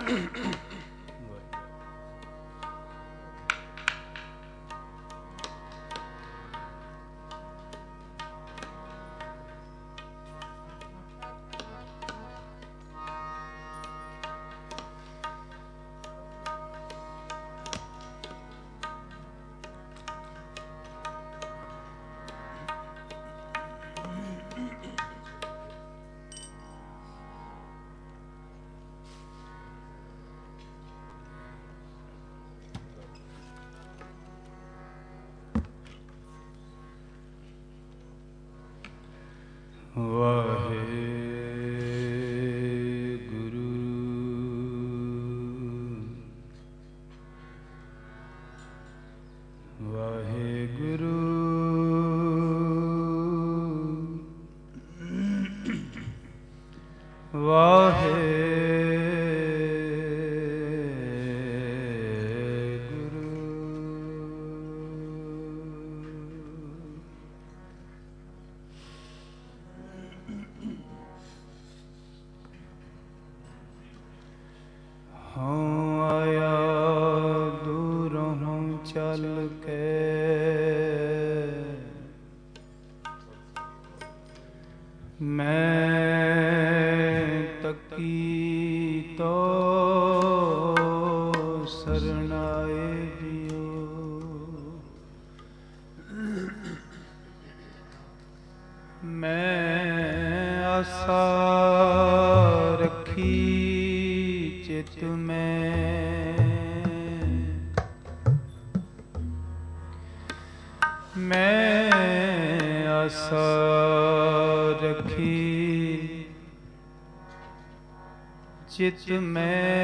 चित में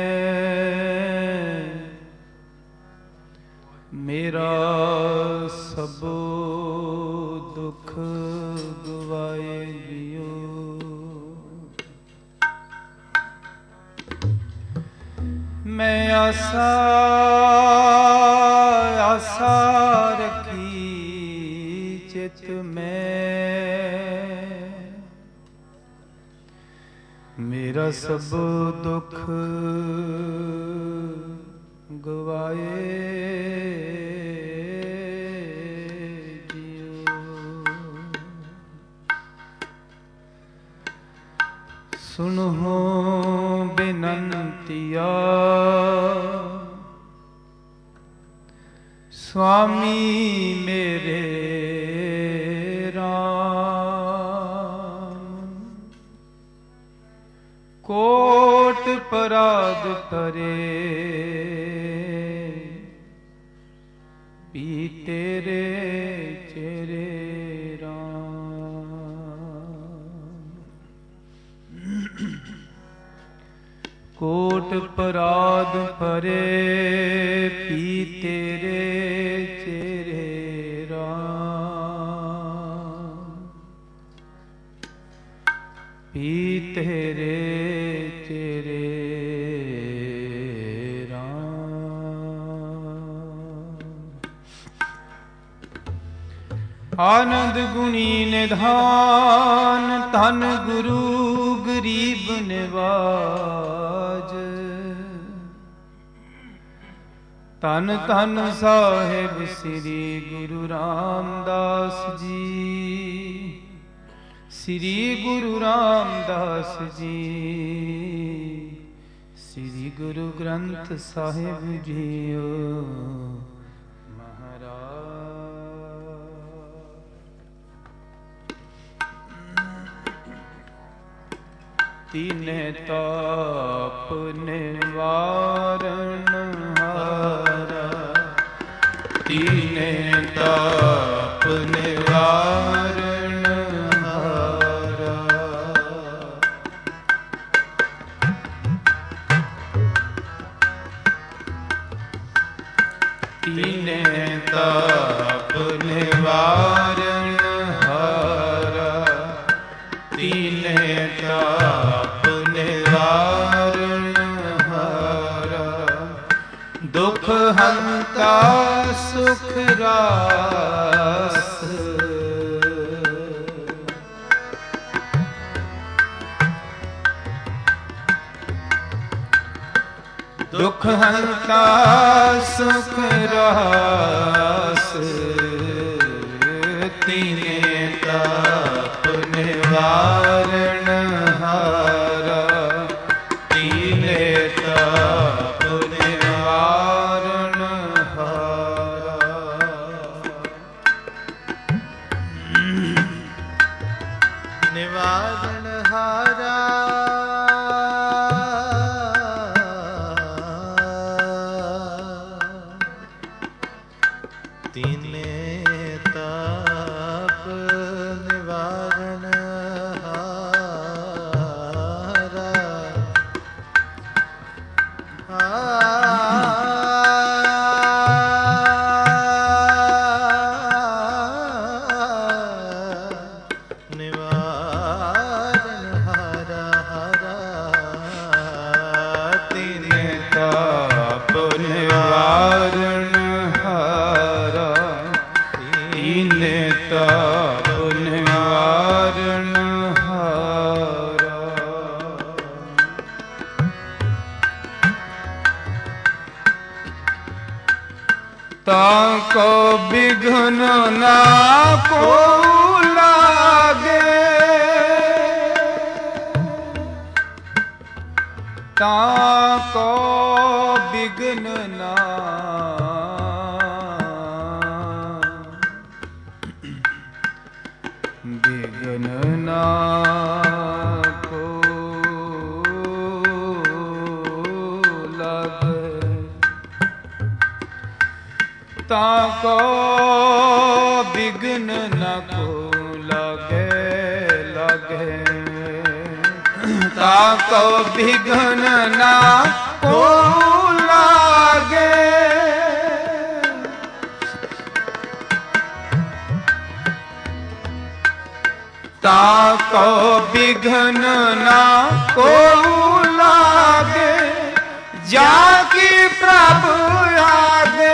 मेरा सब दुख गवाए जियो। मैं आशा आशा रखी चित में मेरा सब दुख गवाए जियो। सुनो बिनंतिया स्वामी मेरे कोट पराध करे पी तेरे चेरे राम। कोट पराध परे पी तेरे चेरे राम। पी तेरे आनंद गुणी निधान धन गुरु गरीब निवाज। धन धन साहिब श्री गुरु रामदास जी। श्री गुरु रामदास जी। श्री गुरु ग्रंथ साहिब जीओ तीने ताप निवारण हारा। तीने ताप निवारण हारा। तीने ताप निवारण हारा। तीने ताप निवारण हारा। दुख हंता सुख रास। ਦੁਖ ਹੰਤਾ ਸੁਖ ਰਾਸ ਤੀਨੇ ਤਾਪ ਨਿਵਾਰਣ ਹਾਰਾ ਤੀਨੇ ਤਾਪ ਨਿਵਾਰਣ ਹਾਰਾ ਨਿਵਾਰਣ ਹਾਰਾ ताको बिघ्न ना को लागे ताको बिघ्न ना बिघ्न ना को लागे ताको बिघ्न न को लागे लागे ताको बिघ्न न को लागे ताको बिघ्न न को लागे जाकी प्रभु आगे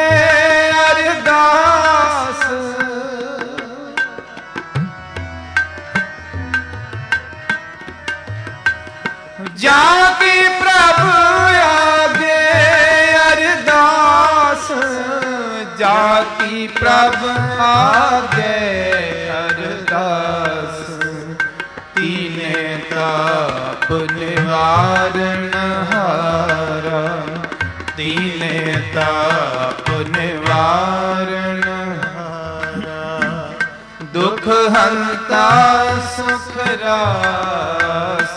अरदास जाकी प्रभु आगे अरदास जाकी प्रभु आगे अरदास तीने ताप निवारण हारा तीने ताप निवारण हारा दुख हंता सुख रास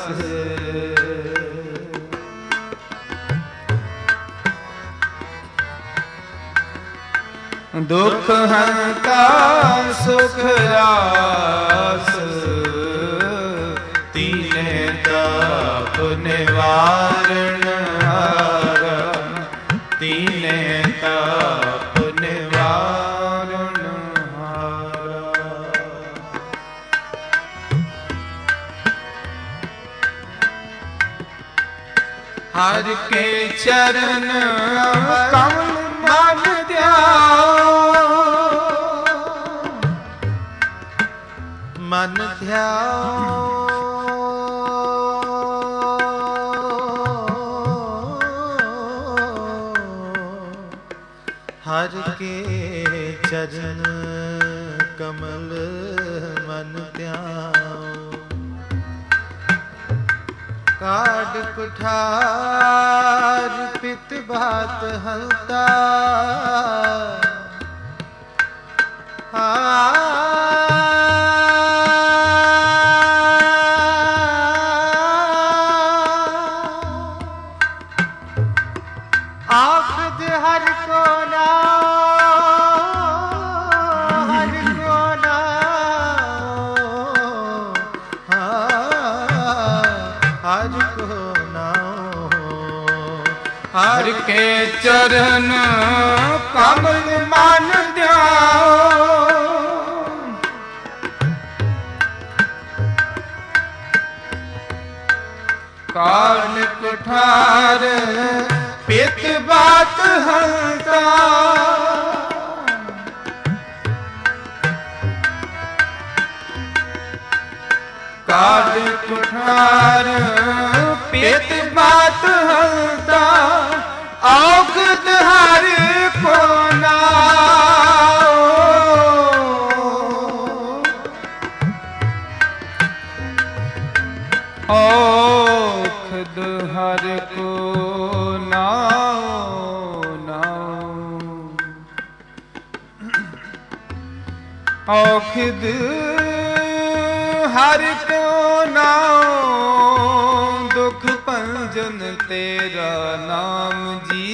दुख हंता सुख रास तीने ताप निवारण हारा तीने ताप निवारण हारा हर के चरण कमल मन ध्याओ मन ध्याओ हर के चरण कमल मन ध्याओ काट कुठार पित बात हलता आखद हर को ना हर को ना हर को ना हर के चरण कमल मन ध्याओ काल कुठार पित बात हंता काल कुठार पित बात हंता को नाओ नाओ। औखिद हर को नाओ दुख भंजन तेरा नाम जी।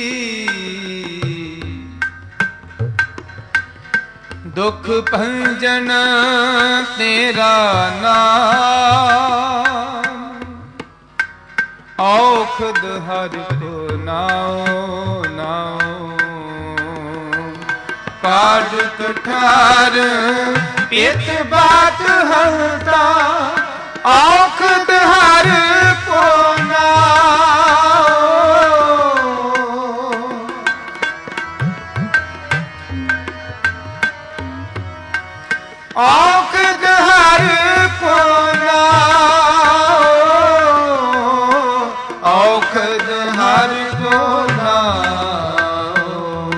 दुख भंजन तेरा नाम औखद हर को नाओ नाओ। काढ़ कुठार पित बात हंता औखद हर को नाओ। औखद हर को नाओ औखद हर को नाओ।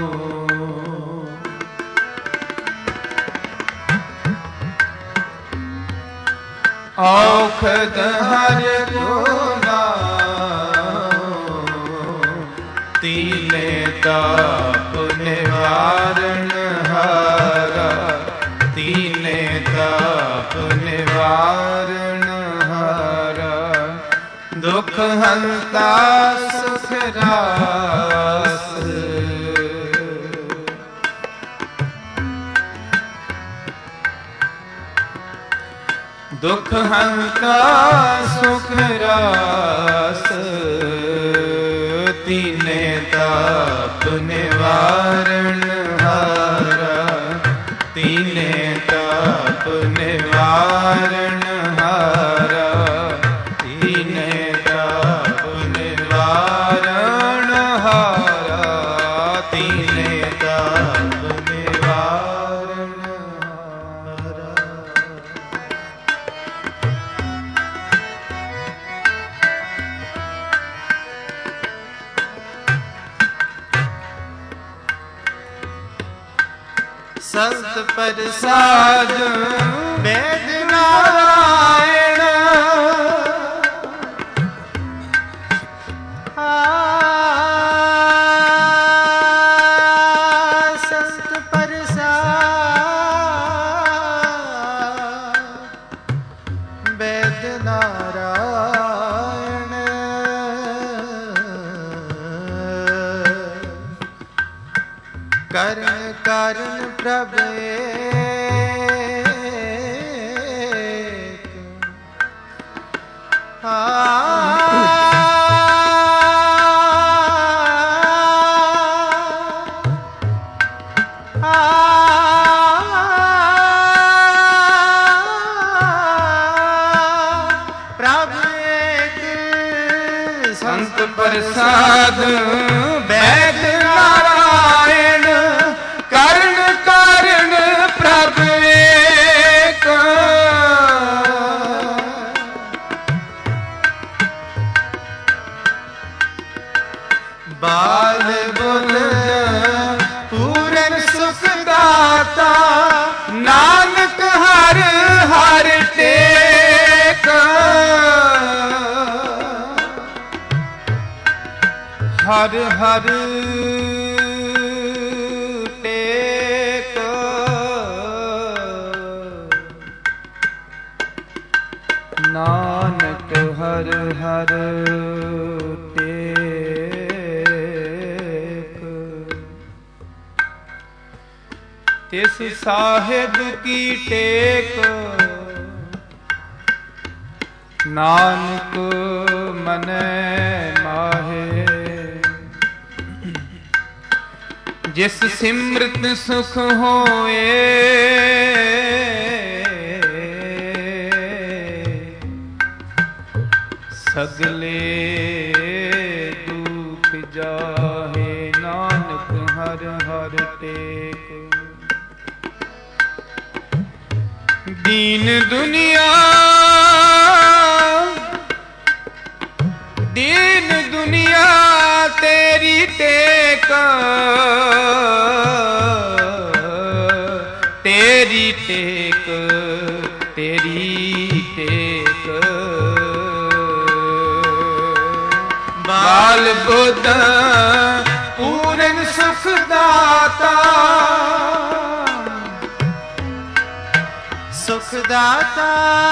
औखद हर को नाओ। तीने ताप निवारण हारा तीने ताप निवारण हारा। दुख हंता सुख रास। दुख हंता सुख रास। तीने ताप निवारण हारा तीने ताप निवारण हारा। तीने ताप निवारण हारा तीने ताप निवारण हारा। संत प्रसाद वेद नारायण। संत प्रसाद वेद नारायण। करण कारण प्रभ एक। प्रभ एक संत प्रसाद वैद नारायण। करण कारण प्रभ एक। बाल बुल पूरन सुख दाता नानक हर हर टेक। हर हर टेक। नानक हर हर टेक। तिस साहिब की टेक नानक मनै माहे। जिस सिमरत सुख होए सगले दुख जाहे। नानक हर हर टेक। दीन दुनिया दीन दुनिया तेरी टेक। तेरी टेक तेरी टेक। ਬਾਲ ਬੁੱਧ ਪੂਰਨ ਸੁਖ ਦਾਤਾ ਸੁਖ ਦਾਤਾ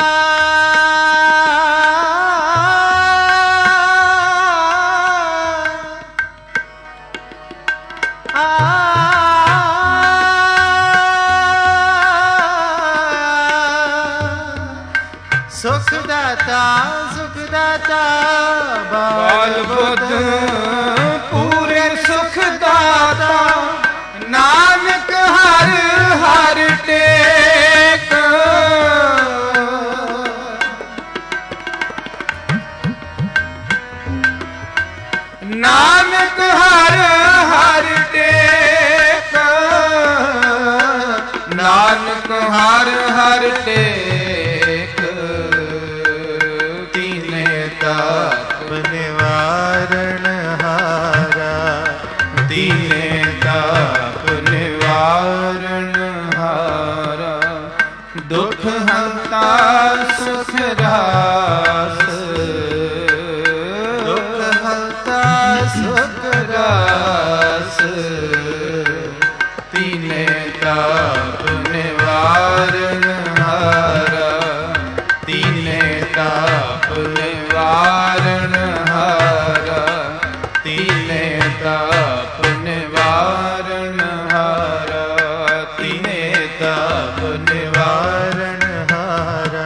ਸੁਖ ਦਾਤਾ ਸੁਖ ਦਾਤਾ ਬਾਲ ਬੁੱਧ ਪੂਰਨ ਸੁਖ ਦਾਤਾ ਨਾਨਕ ਹਰ ਹਰ ਟੇਕ ਨਾਨਕ ਹਰ ਹਰ ਟੇਕ ਨਾਨਕ ਹਰ ਹਰ ਟੇਕ ਤੀਨੇ ਤਾਪ ਨਿਵਾਰਣ ਹਾਰਾ ਤੀਨੇ ਤਾਪ ਨਿਵਾਰਣ ਹਾਰਾ ਦੁਖ ਹੰਤਾ ਸੁਖ ਰਾਸ ਦੁਖ ਹੰਤਾ ਸੁਖ ਰਾਸ ਤੀਨੇ ਤਾਪ ਨਿਵਾਰਣ ਹਾਰਾ ਤੀਨੇ ਤਾਪ ਨਿਵਾਰਣ ਹਾਰਾ ਤੀਨੇ ਤਾਪ ਨਿਵਾਰਣ ਹਾਰਾ ਤੀਨੇ ਤਾਪ ਨਿਵਾਰਣ ਹਾਰਾ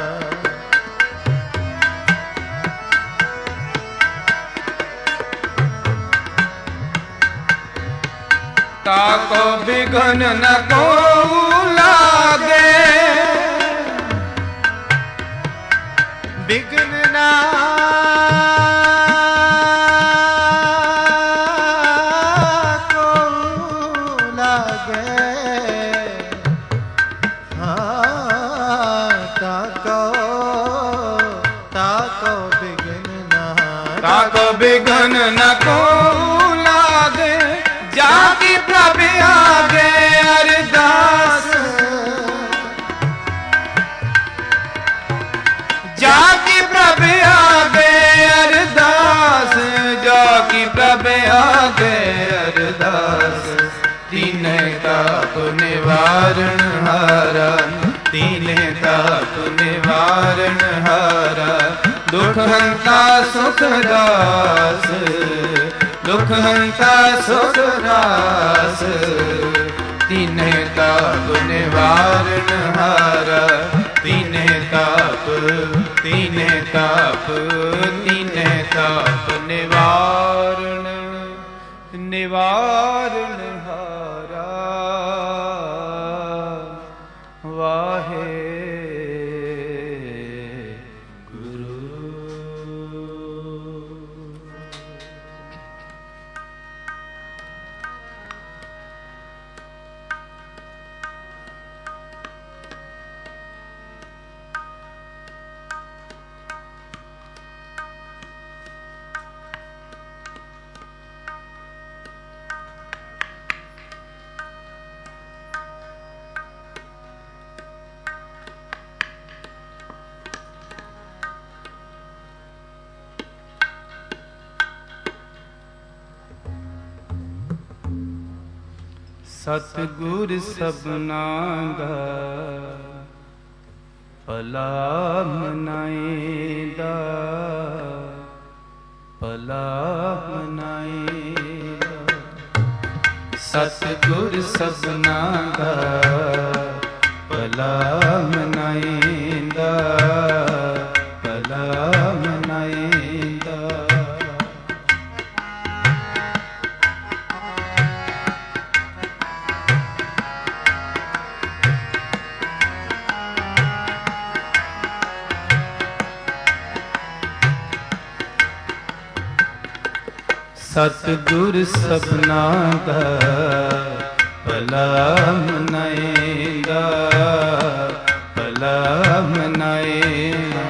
ਤਾਕੋ ਬਿਘਨ ਨ ਕੋ ਲਾਗੇ ਬਿਘਨ ਨਾ ਕੋ ਲਾਗੇ ਤਾਕੋ ਬਿਘਨ ਨਾ ਤਾਕੋ ਬਿਘਨ ਨ ਕੋ ਲਾਗੇ ਜਾ ਕੀ ਪ੍ਰਭ ਆਗੇ ਅਰਦਾਸ ਜਾ ਕੀ ਪ੍ਰਭ ਆਗੇ ਅਰਦਾਸ ਜਾ ਕੀ ਪ੍ਰਭ ਆਗੇ ਅਰਦਾਸ ਤੀਨੇ ਤਾਪ ਨਿਵਾਰਣ ਹਾਰਾ ਤੀਨੇ ਤਾਪ ਨਿਵਾਰਣ ਹਾਰਾ ਦੁਖ ਹੰਤਾ ਸੁਖ ਦਾਸ ਦੁਖ ਹੰਤਾ ਸੁਖ ਰਾਸ ਤੀਨੇ ਤਾਪ ਨਿਵਾਰਣ ਹਾਰਾ ਤੀਨੇ ਤਾਪ ਤੀਨੇ ਤਾਪ ਤੀਨੇ ਤਾਪ ਨਿਵਾਰਣ ਨਿਵਾਰਣ ਹਾਰਾ ਵਾਹੇ ਸਤਿਗੁਰ ਸਭਨਾ ਦਾ ਭਲਾ ਮਨਾਏਂਦਾ ਭਲਾ ਮਨਾਏਂਦਾ ਸਤਿਗੁਰ ਸਭਨਾ ਦਾ ਭਲਾ ਮਨਾਏਂਦਾ ਭਲਾ ਮਨਾਏਂਦਾ ਸਤਿਗੁਰ ਸਭਨਾ ਦਾ ਭਲਾ ਮਨਾਏਂਦਾ ਭਲਾ ਮਨਾਏਂਦਾ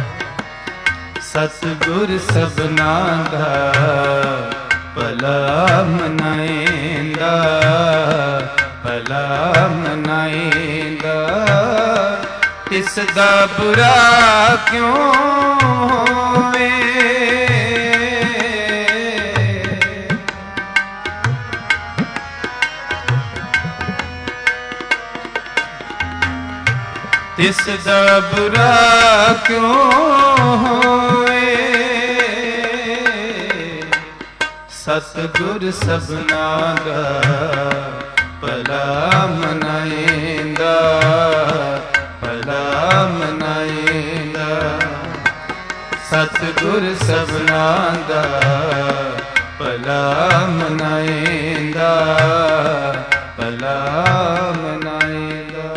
ਸਤਿਗੁਰ ਸਭਨਾ ਦਾ ਭਲਾ ਮਨਾਏਂਦਾ ਭਲਾ ਮਨਾਏਂਦਾ ਤਿਸ ਦਾ ਬੁਰਾ ਕਿਉਂ ਹੋਵੇ ਤਿਸ ਦਾ ਬੁਰਾ ਕਿਉਂ ਹੋਏ। ਸਤਿਗੁਰ ਸਭਨਾ ਦਾ ਭਲਾ ਮਨਾਏਂਦਾ, ਭਲਾ ਮਨਾਏਂਦਾ। ਸਤਿਗੁਰ ਸਭਨਾ ਦਾ ਭਲਾ ਮਨਾਏਂਦਾ, ਭਲਾ ਮਨਾਏਂਦਾ।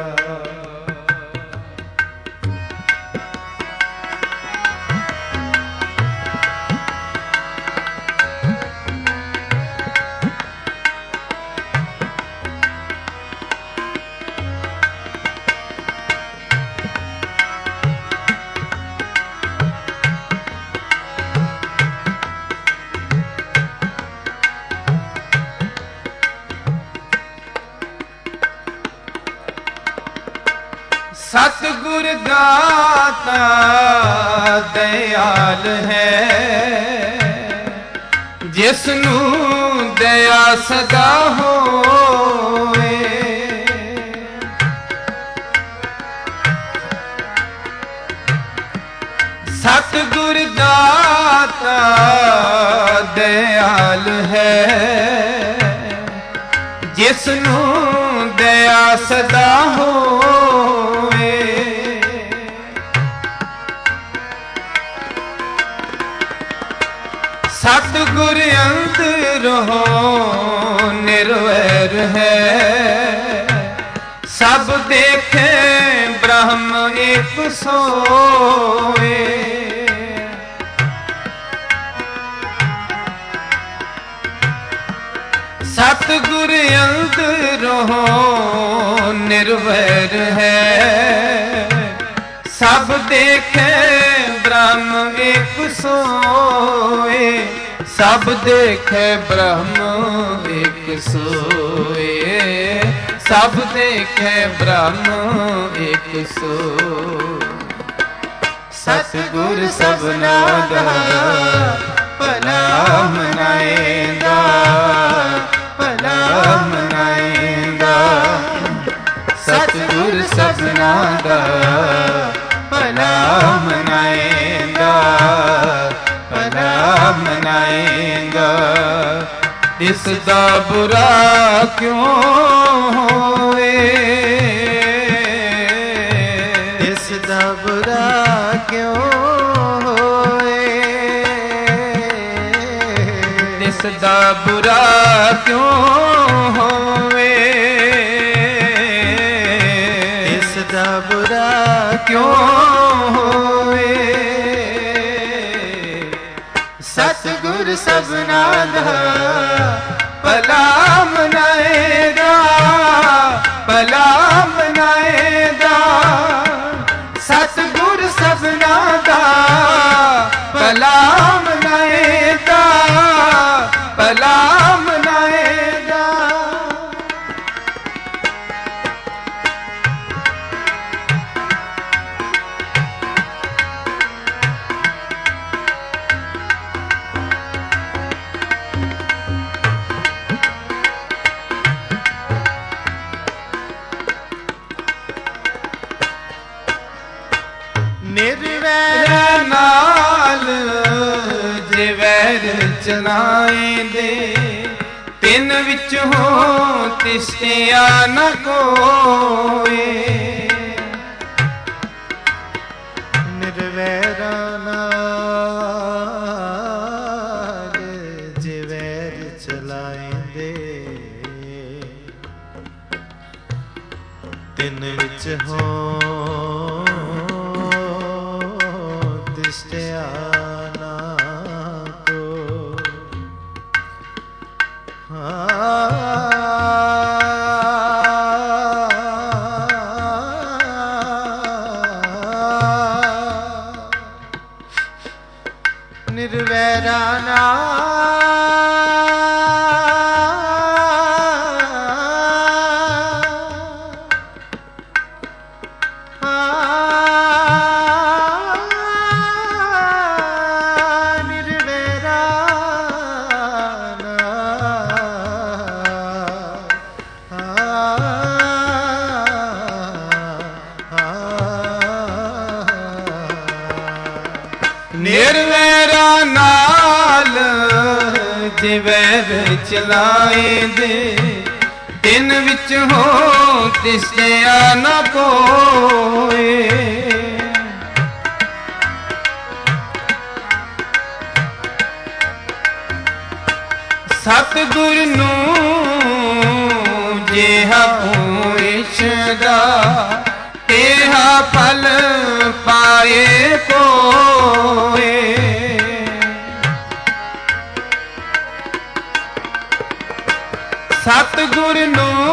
ਸਤਿਗੁਰ ਦਾਤਾ ਦਇਆਲ ਹੈ, ਜਿਸ ਨੂੰ ਦਇਆ ਸਦਾ ਹੋਵੇ। ਸਤਿਗੁਰ ਦਾਤਾ ਦਇਆਲ ਹੈ, ਜਿਸ ਨੂੰ ਦਇਆ ਸਦਾ ਹੋਵੇ। ਸਤਿਗੁਰ ਅੰਦਰੋਂ ਨਿਰਵੈਰ ਹੈ, ਸਭ ਦੇਖੇ ਬ੍ਰਹਮ ਇੱਕ ਸੋਏ। ਸਤਿਗੁਰ ਅੰਦਰੋਂ ਨਿਰਵੈਰ ਹੈ, ਸਭ ਦੇਖੇ ਬ੍ਰਹਮ ਇੱਕ ਸੋਏ। ਸਭ ਦੇਖੇ ਬ੍ਰਹਮ ਇੱਕ ਸੋਏ, ਸਭ ਦੇਖੇ ਬ੍ਰਹਮ ਇੱਕ ਸੋਏ। ਸਤਿਗੁਰ ਸਭਨਾ ਦਾ ਭਲਾ ਮਨਾਏਂਦਾ, ਭਲਾ ਮਨਾਏਂਦਾ। ਸਤਿਗੁਰ ਸਭਨਾ ਦਾ ਭਲਾ ਮਨਾਏਂਦਾ, ਭਲਾ ਮਨਾਏਂਦਾ। ਇਸ ਦਾ ਬੁਰਾ ਕਿਉਂ ਹੋਏ। ਇਸ ਦਾ ਬੁਰਾ ਕਿਉਂ ਹੋਏ। ਇਸ ਦਾ ਬੁਰਾ ਕਿਉਂ ਹੋਵੇ। ਇਸ ਦਾ ਬੁਰਾ ਕਿਉਂ ਹੋਵੇ। ਸਤਿਗੁਰ ਸਭਨਾ ਦਾ ਭਲਾ ਮਨਾਏਗਾ, ਭਲਾ ਮਨਾਏਗਾ। ਸਤਿਗੁਰ ਸਭਨਾ ਦਾ ਭਲਾ ਮਨਾਏਗਾ, ਭਲਾ ਮਨਾਏਗਾ। ਨਿਰਵੈਰ ਨਾਲ ਜੇ ਵੈਰ ਚਲਾਏਂਦੇ, ਤਿੰਨ ਵਿੱਚ ਹੋ ਤਿਸਤਿਆ ਨ ਕੋਏ। ਨਿਰਵੈਰਾਂ ਨਾਲ ਜੇ ਵੈਰ ਚਲਾਏਂਦੇ, ਤਿੰਨ ਵਿੱਚ ਹੋ ਤਿਸਤਿਆ ਨਾ ਕੋ। ਨਿਰਵੈਰਾਂ ਜੇ ਵੈਰ ਚਲਾਏਂਦੇ ਤਿੰਨ ਵਿੱਚ ਹੋ ਤਿਸਿਆ ਨਾ ਕੋਏ। ਸਤਿਗੁਰ ਨੂੰ ਜਿਹਾ ਪੁੱਛਦਾ ਤੇਹਾ ਫਲ ਪਾਏ ਕੋਏ। ਸਤਿਗੁਰ ਨੂੰ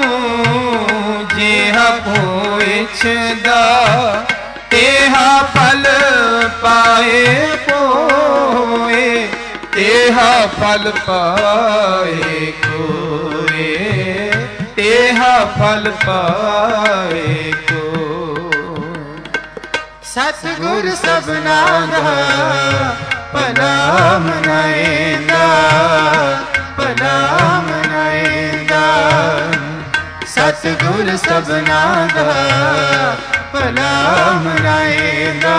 ਜਿਹਾ ਪੁੱਛਦਾ ਤੇਹਾ ਫਲ ਪਾਏ ਕੋਏ। ਤੇਹਾ ਫਲ ਪਾਏ ਕੋਏ। ਤੇਹਾ ਫਲ ਪਾਏ ਕੋਏ। ਸਤਿਗੁਰ ਸਭਨਾ ਦਾ ਭਲਾ ਮਨਾਏਂਦਾ, ਭਲਾ ਮਨਾਏਂਦਾ। ਸਤਿਗੁਰ ਸਭਨਾ ਦਾ ਭਲਾ ਮਨਾਏਂਦਾ,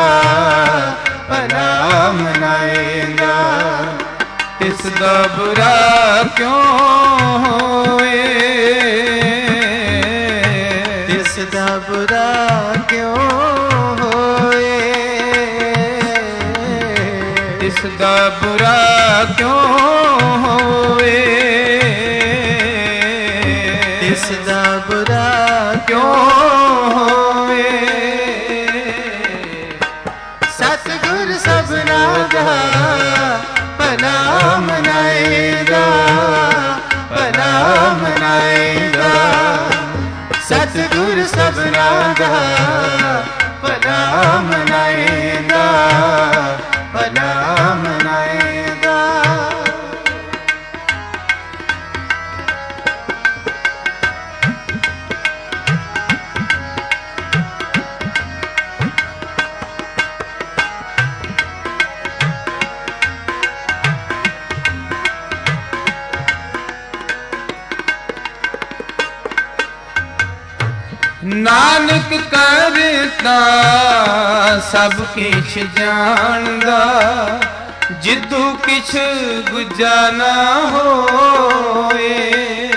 ਭਲਾ ਮਨਾਏਂਦਾ। ਤਿਸ ਦਾ ਬੁਰਾ ਕਿਉਂ ਹੋਏ। ਤਿਸ ਦਾ ਬੁਰਾ ਕਿਉਂ ਹੋਏ। ਤਿਸ ਦਾ ਬੁਰਾ ਕਿਉਂ ਹੋਏ। ਤਿਸ ਦਾ ਬੁਰਾ ਕਿਉਂ ਹੋਏ। ਸਤਿਗੁਰ ਸਭਨਾ ਦਾ ਭਲਾ ਮਨਾਏਂਦਾ, ਭਲਾ ਮਨਾਏਂਦਾ। ਸਤਿਗੁਰ ਸਭਨਾ ਦਾ ਭਲਾ ਮਨਾਏਂਦਾ, ਭਲਾ ਮਨਾਏਂਦਾ। ਨਾਨਕ ਕਰਤਾ ਸਭ ਕਿਛ ਜਾਣਦਾ ਜਿੱਦੂ ਕਿਛ ਗੁਜਾ ਨਾ ਹੋਏ।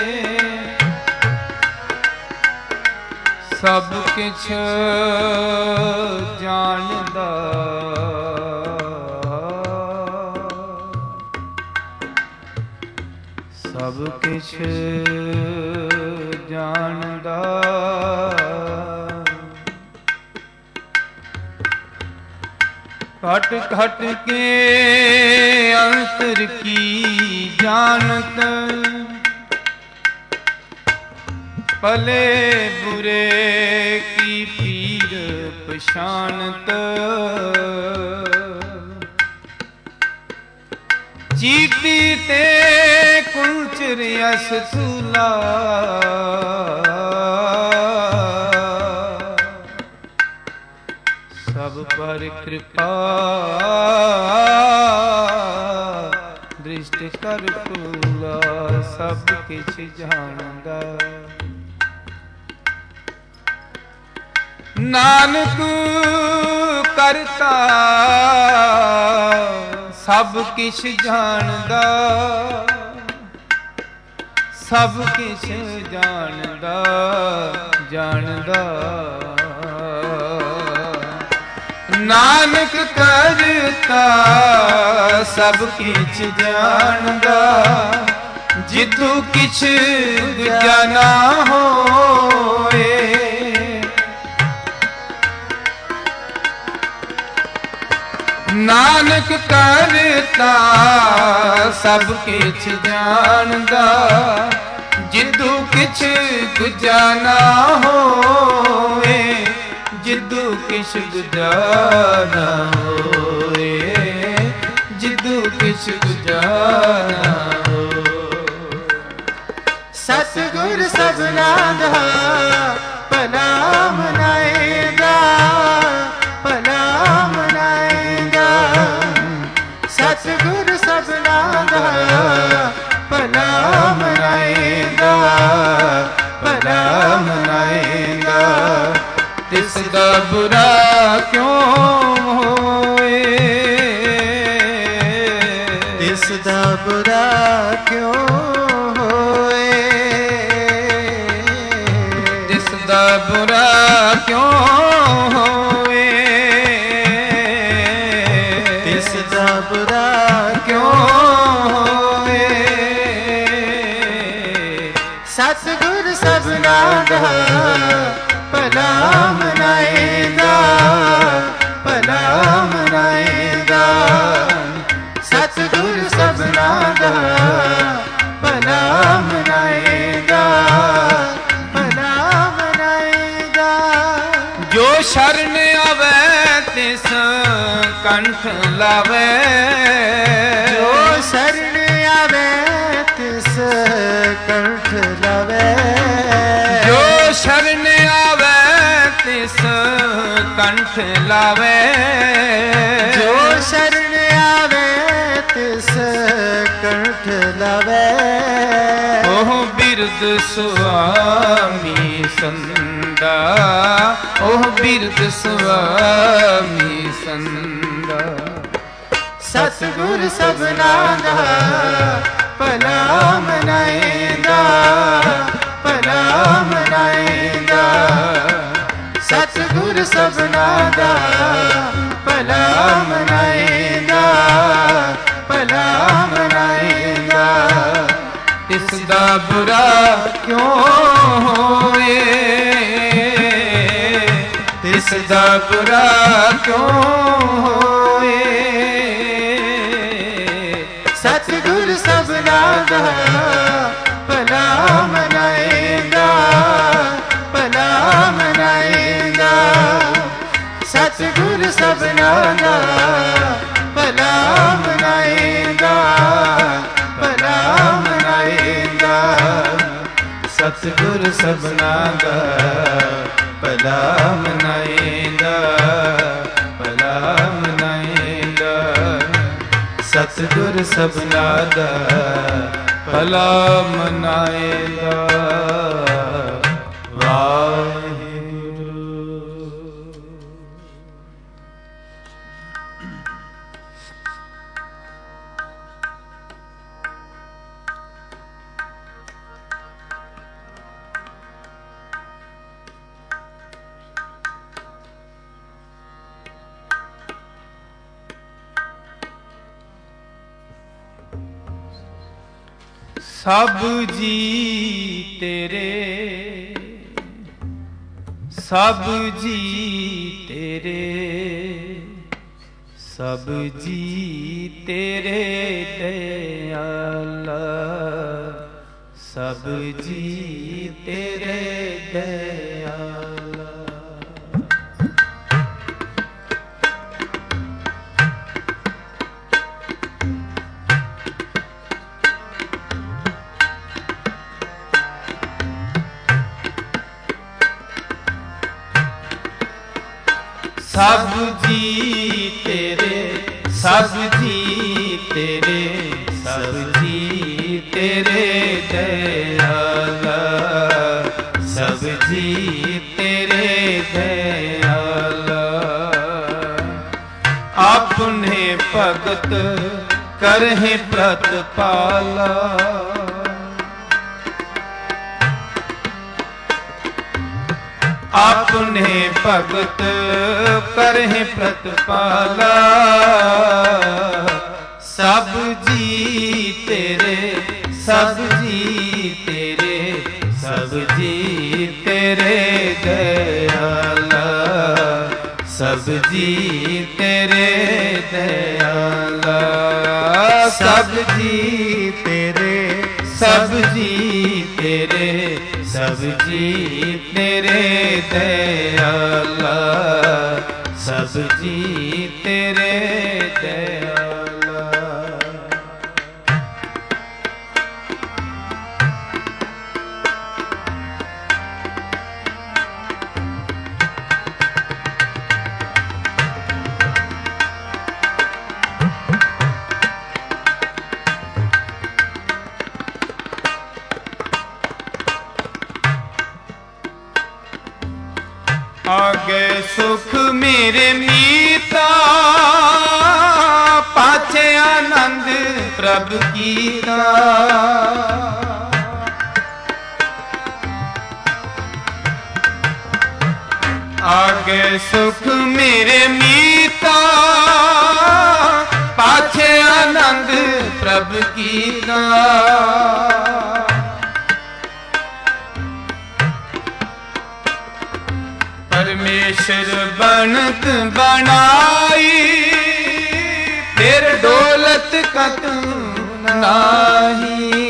ਸਭ ਕਿਛ ਜਾਣਦਾ ਸਭ ਕਿਛ ਜਾਣਦਾ। ਘਟ ਘਟ ਕੇ ਅੰਤਰ ਕੀ ਜਾਣਤ ਭਲੇ ਬੁਰੇ ਕੀ ਪੀਰ ਪਛਾਨਤ। ਚੀਟੀ ਤੇ ਕੁੰਚਰ ਅਸ ਥੂਲਾ ਸਭ ਪਰ ਕਿਰਪਾ ਦ੍ਰਿਸ਼ਟ ਕਰ ਭੂਲਾ। ਸਭ ਕਿਛ ਜਾਣਦਾ ਨਾਨਕ ਕਰਤਾ ਸਭ ਕਿਛ ਜਾਣਦਾ ਸਭ ਕਿਛ ਜਾਣਦਾ ਜਾਣਦਾ। ਨਾਨਕ ਕਰਤਾ ਸਭ ਕਿਛ ਜਾਣਦਾ ਜਿੱਥੋਂ ਕਿਛ ਦੂਜਾ ਨਾ ਹੋਏ। ਨਾਨਕ ਕਰਤਾ ਸਭ ਕਿਛ ਜਾਣਦਾ ਜਿੱਦੂ ਕਿਛ ਗੁਜਾ ਨਾ ਹੋਏ। ਜਿੱਦੂ ਕਿਛ ਗੁਜਾ ਨਾ ਹੋਏ। ਜਿੱਦੂ ਕਿਛ ਗੁਜਾ ਨਾ ਹੋਏ। ਸਤਿਗੁਰ ਸਭਨਾ ਦਾ ਭਲਾ ਮਨਾਏਗਾ, ਭਲਾ ਮਨਾਏਗਾ। ਸਤਿਗੁਰ ਸਭਨਾ ਦਾ ਭਲਾ ਮਨਾਏਗਾ, ਭਲਾ ਮਨਾਏਗਾ। ਤਿਸ ਦਾ ਬੁਰਾ ਕਿਉਂ ਹੋਏ। ਤਿਸ ਦਾ ਬੁਰਾ बुरा क्यों होए, तिसदा बुरा क्यों होए, तिसदा बुरा क्यों होए। सतगुर सबना दा भला मनाएगा, भला मनाएगा। सतगुर सबना दा भला मनाएगा, भला मनाएगा। जो शरण आवे तिस कंठ लावे, जो शरण आवे तिस कंठ लावे, जो शरण आवे तिस कंठ लावे, जो शरण आवे तिस कंठ लावे। ओह बिरद सुआमी संदा, ओह बिरद सुआमी संदा। सतगुर सबना दा भला मनाएगा, भला मनाएगा। सतगुर सबना दा भला मनाएगा, भला मनाएगा। तिसदा बुरा क्यों होए, तिसदा बुरा क्यों होए। सतगुर सबना दा भला मनाएगा, भला मनाएगा। सतगुर सबना दा भला मनाएगा, भला मनाएगा। सतगुर सबना दा भला मनाएगा, भला मनाएगा। सतगुर सबना दा भला मनाएगा। वाहिगुरू। सब जी तेरे, सब जी तेरे, सब जी तेरे दयाला, सब जी तेरे दयाला। सब जी तेरे, सब जी तेरे, सब जी तेरे दयाला, सब जी तेरे दयाला। अपने भगत करहे प्रतिपाला, अपने भगत करहे प्रतिपाला। सब जी तेरे, सब जी तेरे, सब जी तेरे दयाला, सब जी तेरे दयाला। सब जी तेरे, सब जी तेरे, सब जी तेरे दयाला, सब जी तेरे दयाला। आगे सुख मेरे मीता, पाछ पाछे आनंद प्रभु कीता। आगे सुख मेरे मीता, पाछे आनंद प्रभु कीता। परमेश्वर बनत बनाई, फिर दौलत कत नाही।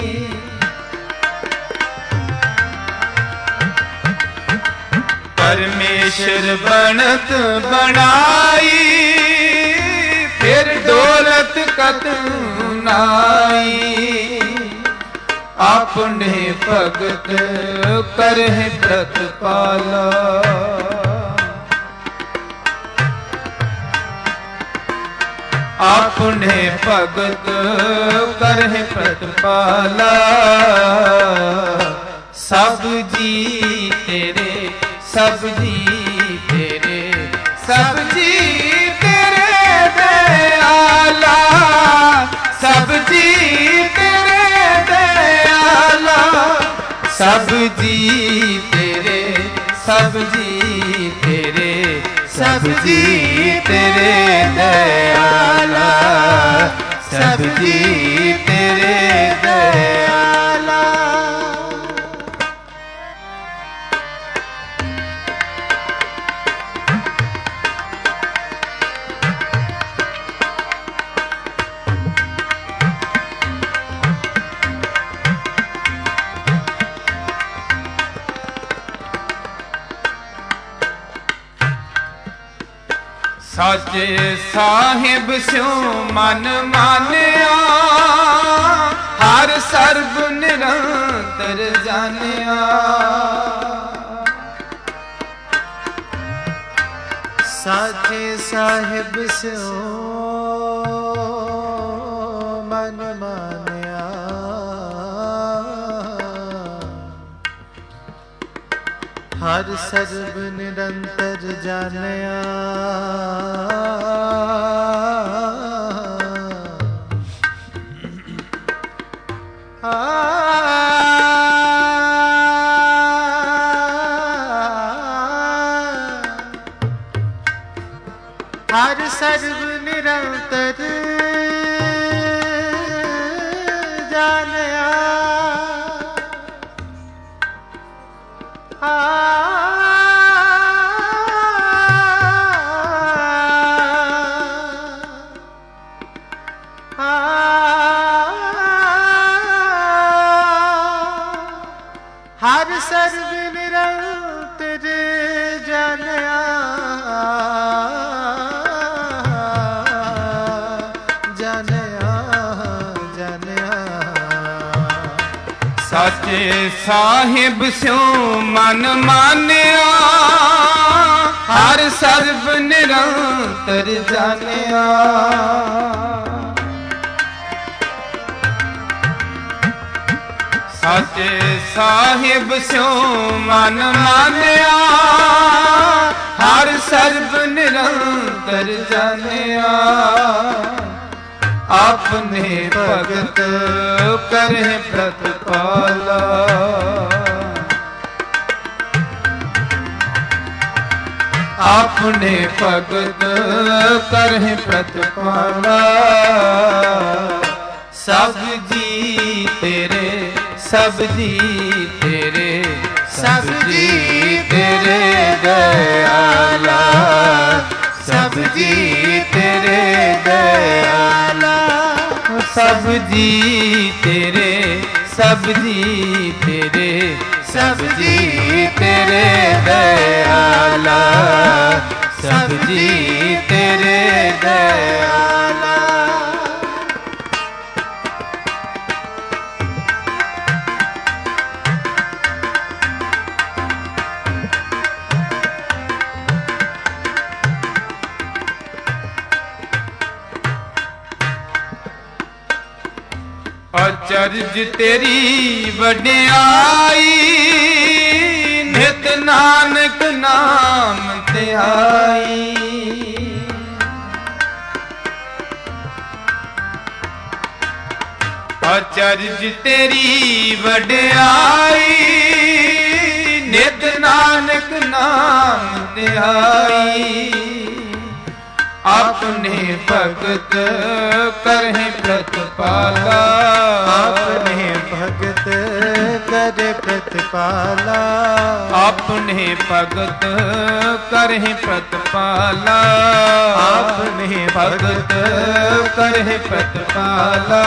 परमेश्वर बनत बनाई, फिर दौलत कत नाई। अपने भगत करहि प्रतिपाला, अपने भगत करहि प्रतिपाला। सब जी तेरे, सब जी तेरे, सब जी तेरे दयाला, सब जी तेरे दयाला। सब जी तेरे, सब जी तेरे, सब जी तेरे दयाला, सब जी तेरे दयाला। साचे साहिब स्यों मन मानिया, हर सर्ब निरंतर जानिया। साचे साहिब स्यों मन मानिया, हर सर्ब निरंतर जानिया। हर सर्व निरंतर जानिया। हर सर्व निरंतर जानिया, जानिया, जानिया। साचे साहिब स्यों मन मानिया, हर सर्ब निरंतर जानिया। साचे साहिब स्यों मन मानिया, हर सर्ब निरंतर जानिया। अपने भगत करहि प्रतिपाला, अपने भगत करहि प्रतिपाला। सब जी तेरे, सब जी तेरे, सब जी तेरे दयाला, सब जी तेरे दयाला। सब जी तेरे, सब जी तेरे, सब जी तेरे दयाला, सब जी तेरे दयाला। अचरज तेरी वड्याई, नित नानक नाम ध्याई। ਅਚਰਜ ਤੇਰੀ ਵਡਿਆਈ, ਨਿਤ ਨਾਨਕ ਨਾਮ ਧਿਆਈ। ਆਪਣੇ ਭਗਤ ਕਰਹਿ ਪ੍ਰਤਪਾਲਾ, ਆਪਣੇ ਭਗਤ ਕਰੇ ਪ੍ਰਤਪਾਲਾ। ਆਪਣੇ ਭਗਤ ਕਰਹਿ ਪ੍ਰਤਪਾਲਾ, ਆਪਣੇ ਭਗਤ ਕਰਹਿ ਪ੍ਰਤਪਾਲਾ।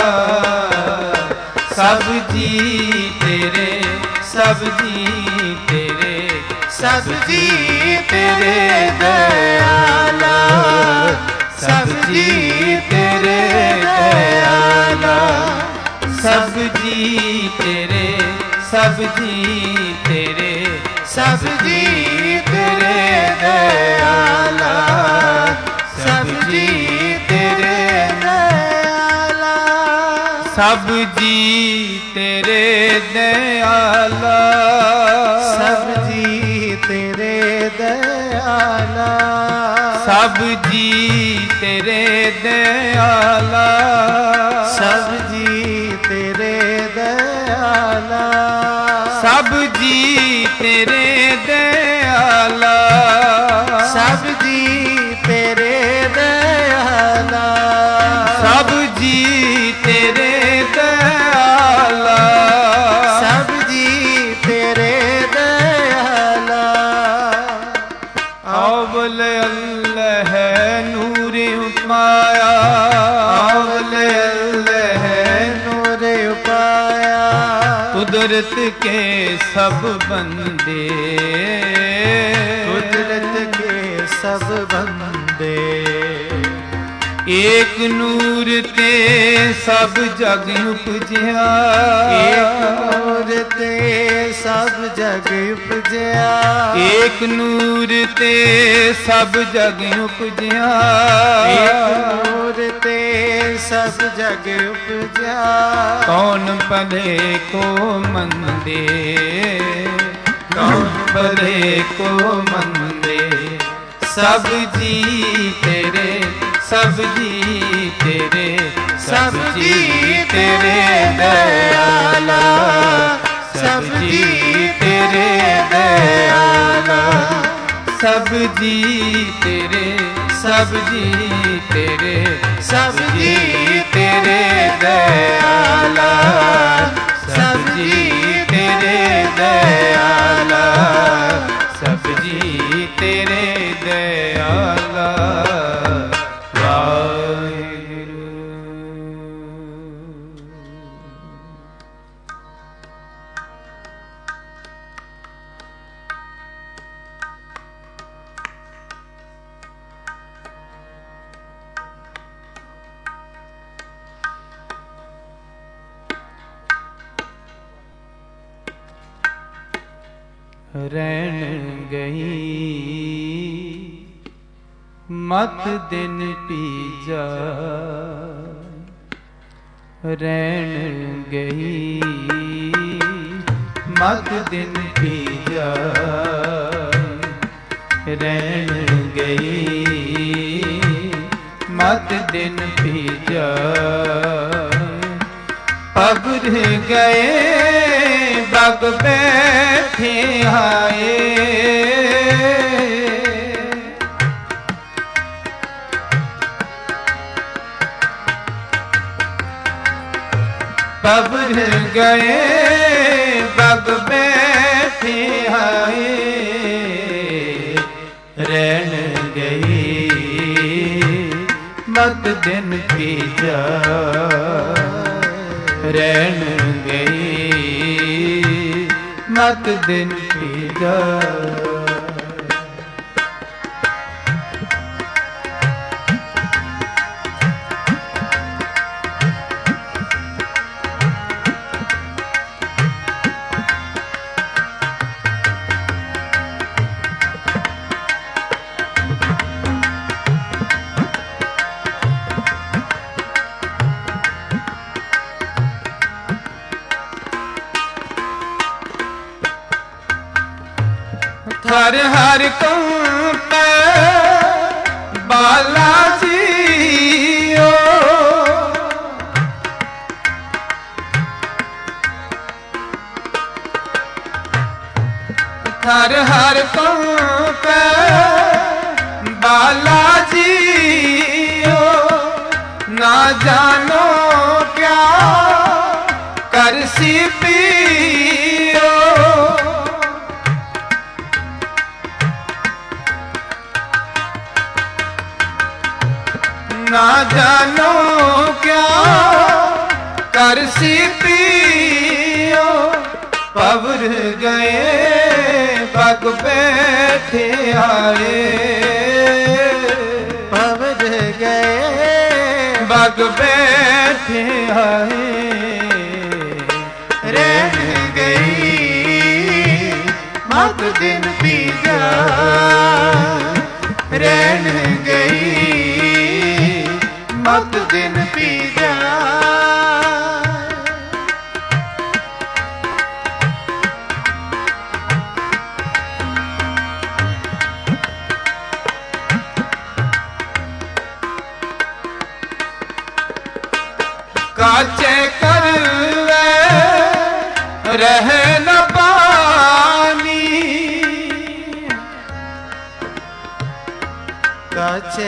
ਸਭ ਜੀ ਤੇਰੇ, ਸਭ ਜੀ ਤੇਰੇ, ਸਭ ਜੀ ਤੇਰੇ ਦਇਆਲਾ, ਸਭ ਜੀ ਤੇਰੇ ਦਇਆਲਾ। ਸਭ ਜੀ ਤੇਰੇ, ਸਭ ਜੀ ਤੇਰੇ, ਸਭ ਜੀ ਤੇਰੇ ਦਇਆਲਾ, ਸਭ ਜੀ ਤੇਰੇ ਦਇਆਲਾ। ਸਭ ਜੀ ਤੇਰੇ ਦਇਆਲਾ, ਸਭ ਜੀ ਤੇਰੇ ਦਇਆਲਾ। ਸਭ ਜੀ ਤੇਰੇ ਦਇਆਲਾ, ਸਭ ਜੀ ਤੇਰੇ ਦਇਆਲਾ। ਸਭ ਜੀ ਤੇਰੇ ਦਇਆਲਾ। ਸਭ ਜੀ ਤੇਰੇ ਦਇਆਲਾ। ਸਭ ਜੀ ਤੇਰੇ ਦਇਆਲਾ। ਸਭ ਜੀ ਤੇਰੇ ਦਇਆਲਾ। ਅਵਲ ਅੱਲ੍ਹ ਨੂਰ ਉਪਮਾਇਆ, ਅਵਲ ਅੱਲ੍ਹ ਨੂਰ ਉਪਾਇਆ। ਕੁਦਰਤ ਕੇ ਸਭ ਬੰਦੇ, ਕੁਦਰਤ ਕੇ ਸਭ ਬੰਦੇ। ਏਕ ਨੂਰ ਤੇ ਸਭ ਜਗ ਉਪਜਿਆ, ਏਕ ਨੂਰ ਤੇ ਸਭ ਜਗ ਉਪਜਿਆ। ਏਕ ਨੂਰ ਤੇ ਸਭ ਜਗ ਉਪਜਿਆ। ਏਕ ਨੂਰ ਤੇ ਸਭ ਜਗ ਉਪਜਿਆ। ਕੌਣ ਭਲੇ ਕੋ ਮੰਦੇ, ਕੌਣ ਭਲੇ ਕੋ ਮੰਦੇ। ਸਭ ਜੀ ਤੇਰੇ, ਸਭ ਜੀ ਤੇਰੇ, ਸਭ ਜੀ ਤੇਰੇ ਦਇਆਲਾ। ਸਭ ਜੀ ਤੇਰੇ ਦਇਆਲਾ। ਸਭ ਜੀ ਤੇਰੇ, ਸਭ ਜੀ ਤੇਰੇ, ਸਭ ਜੀ ਤੇਰੇ ਦਇਆਲਾ। ਸਭ ਜੀ ਤੇਰੇ ਦਇਆਲਾ। ਸਭ ਜੀ ਤੇਰੇ ਦਇਆਲਾ। ਵਾਹਿਗੁਰੂ। ਰਹਿਣ ਗਈ ਮਤ ਦਿਨ ਪੀਜਾ, ਰਹਿਣ ਗਈ ਮਤ ਦਿਨ ਪੀਜਾ। ਰਹਿਣ ਗਈ ਮਤ ਦਿਨ ਪੀਜਾ। ਪਗਰ ਗਏ ਬਗ ਬੈਠੇ ਆਏ। ਪਗਰ ਗਏ ਬਗ ਬੈਠੇ ਆਏ। ਰਹਿਣ ਗਈ ਮਤ ਦਿਨ ਪੀਜਾ। ਰਹਿਣ ਗਈ ਮਤ ਦਿਨ ਪੀਜਾ। ਹਰ ਹਰ ਕੰਪੈ ਬਾਲਾ ਜੀਓ। हर हर कंप बालाजी ना जानो क्या करसी पियो। ना जानो क्या करसी पियो। पवर गए पग बैठे आए, पवर गए पग बैठे आए। रह गई मत दिन बीजा, रह गई मत दिन बीजा। काचे कर रह न पानी, काचे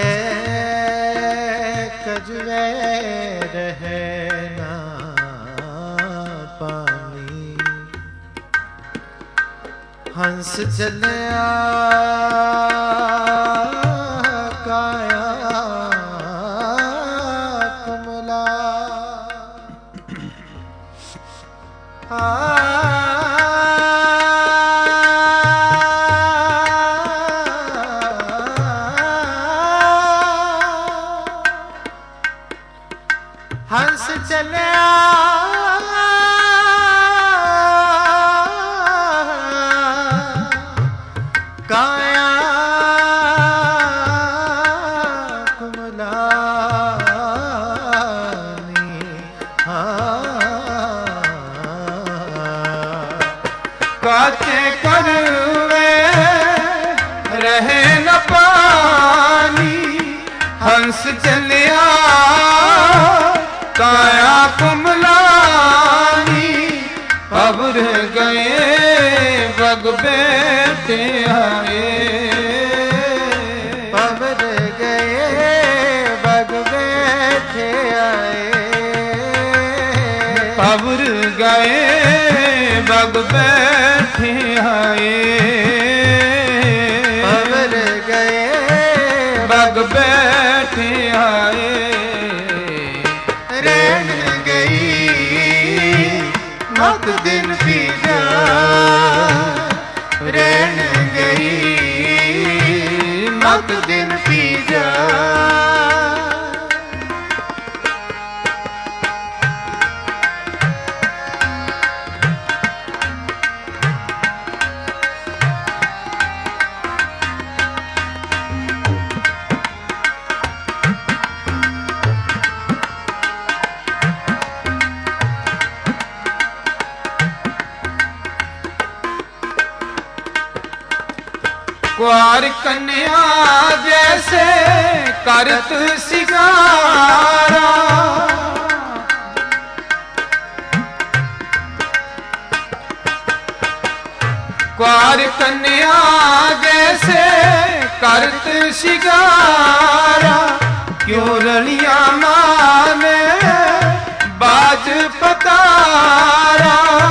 कजवे रहे ना पानी। हंस चलिया काया कमला। हंस चलिया काया कुमलानी। काचे कर रहे न पानी। हंस चलिया काया कुमलानी। पवर गए बग बैठे आए, पवर गए बग बैठे आए। पवर गए बग बैठे आए। पवर गए बग बैठे आए। रह गई मत दिन बीजा, रह गई मत दिन बीजा। कुआर कन्या जैसे करत सिगारा। कुआर कन्या जैसे करत सिगारा। क्यों रलिया माने बाज पतारा।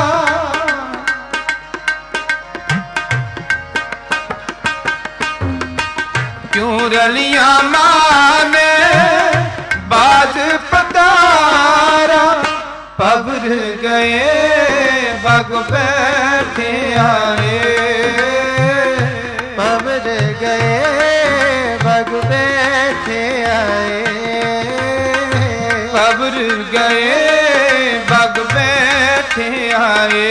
क्यों रलिया माने बाज पतारा। पवर गए बग बैठे आए, पवर गए बग बैठे आए। पवर गए बग बैठे आए।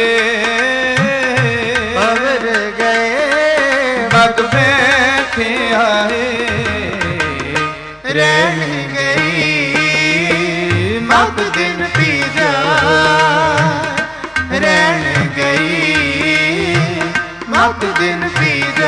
पवर गए बग बैठे आए। रह गई मत दिन बीजा, रह गई मत दिन बीजा।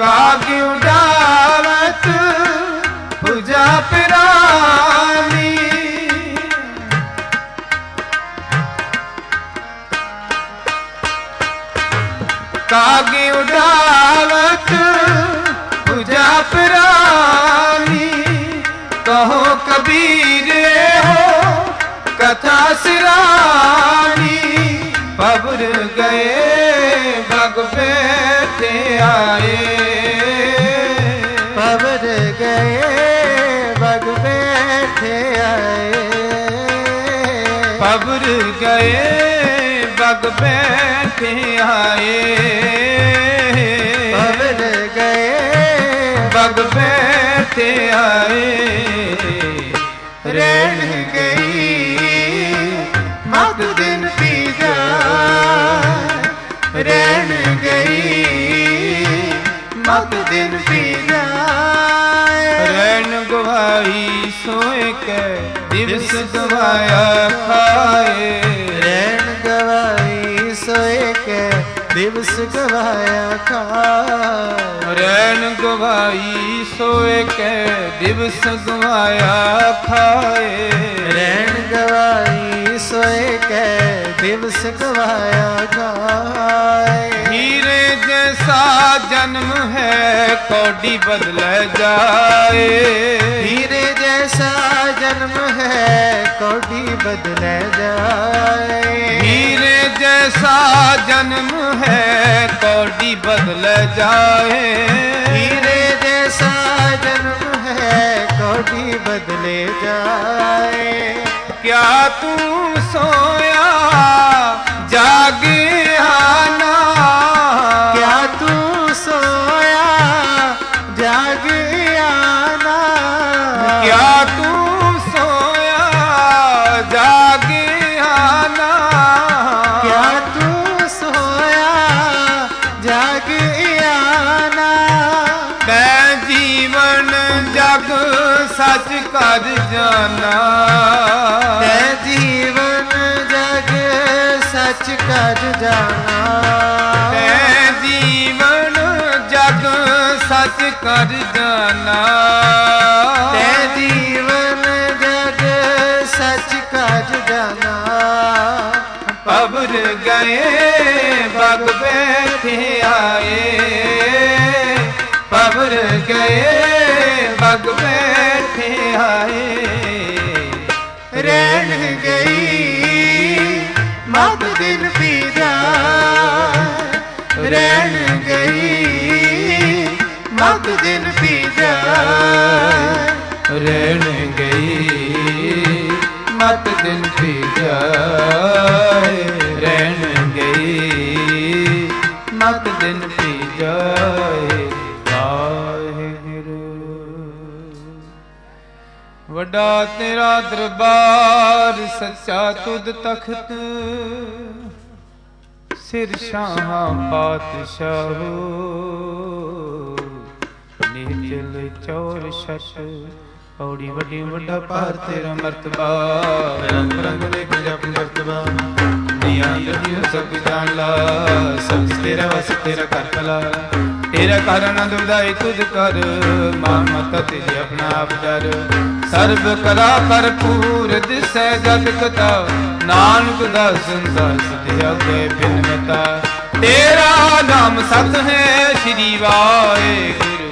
काग उडावत पूजा पिरानी। काग उडावत पूजा पिरानी। कहो कबीर हो कथा सिरानी। पबर गए भग बैठे आए। पबर गए भग बैठे आए। पबर गए भग बैठे आए। पबर गए भग बैठे आए। रैन गई मत दिन पी जाए। रैन गई मत दिन पी जाए। रैन गवाई सोए के दिवस गवाया खाए। रैन गवाई सोए के दिवस गवाया खाए। रैन गवाई सोए के दिवस गवाया खाए। रैन गवाई सोए के दिवस गवाया खाए। हीरे जैसा जन्म है कौड़ी बदल जाए। हीरे जैसा जन्म है कौड़ी बदल जाए। हीरे जैसा जन्म है कौड़ी बदल जाए। हीरे जैसा जन्म है कौड़ी बदले जाए। क्या तू सोया जाग आना। क्या तू सोया जाग आना। क्या तू सोया जाग आना। क्या तू सोया जाग आना। मैं जीवन जग सच कर जाना। मैं जीवन जग सच कर जाना। मैं जीवन जग सच कर जाना। मैं जीवन जग सच कर जाना। पबर गए भग बैठे आए। पबर गए भग बैठे आए। रैन गई मत दिन पी जाए। रैन गई मत दिन पी जाए। रैन गई मत दिन पी जाए। रैन गई मत दिन पी जाए। वड्डा तेरा दरबार सच्चा तुद तख्त। सिर शाह पातशाहो नीचल चौर शत। औड़ी वड्डी वड्डा पार तेरा मर्तबा। रंग रंग देख जप मर्तबा। दिया लगियो सब जान ला। सब तेरा वस तेरा कर भला। तेरा कर न दुबदाई तुझ कर। मामा तुझे अपना आप डर। सर्व कला भरपूर दिसै जग कथा। नानक दास दास दिया के बिन मता। तेरा नाम सत है श्री वाहेगुरु।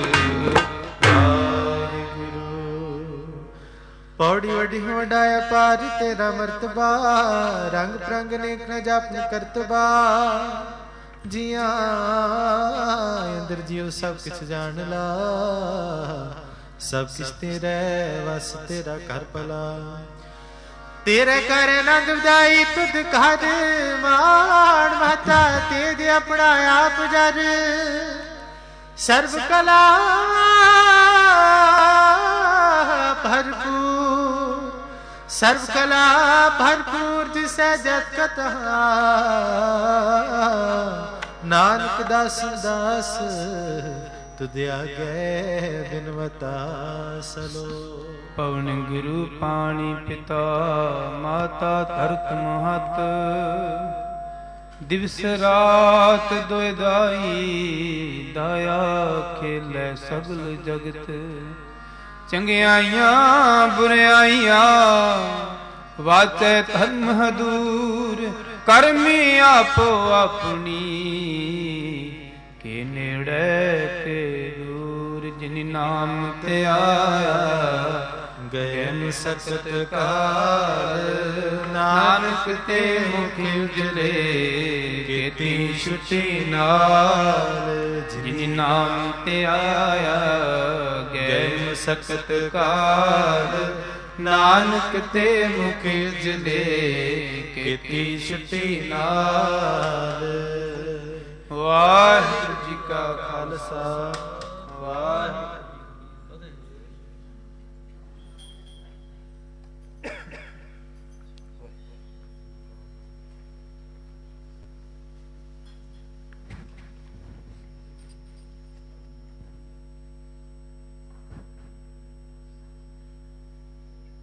पौड़ी वड्डी वडाया पार तेरा मर्तबा। रंग प्रंग नेक न जापन करतबा। जिया अंदर जियो सब किछ जान ला। सब किछ तेरे वस तेरा कर भला। तेरे कर नंद वदाई तुद कर। मान महता तेज अपना आप जर। सर्व कला भरपूर। सर्व कला भरपूर दिसै जत कथा। नानक दास दास तुझ आगे बिनवता सलो। पवन गुरु पानी पिता माता धरत महत। ਦਿਵਸ ਰਾਤ ਦੁਇ ਦਾਈ, ਦਾਇਆ ਖੇਲੇ ਸਗਲ ਜਗਤ। ਚੰਗਿਆਈਆਂ ਬੁਰਿਆਈਆਂ ਵਾਚੈ ਧਰਮ ਹਦੂਰ, ਕਰਮੀ ਆਪੋ ਆਪਣੀ ਕੇ ਨੇੜੇ ਕੇ ਦੂਰ। ਜਿਨ ਨਾਮ ਤੇ ਆਇਆ ਗਏ ਸਖਤ ਕਾਲ, ਨਾਨਕ ਤੇ ਮੁਖ ਉਜਲੇ ਕੀਤੀ ਛੁਟੀ ਨਾਲ। ਜਿਨ ਨਾਮ ਤੇ ਆਇਆ ਗਏ ਸਖਤ ਕਾਲ, ਨਾਨਕ ਤੇ ਮੁਖ ਉਜਲੇ ਕੀਤੀ ਛੁਟੀ ਨਾਲ। ਵਾਹਿਗੁਰੂ ਜੀ ਕਾ ਖਾਲਸਾ, ਵਾਹਿਗੁਰੂ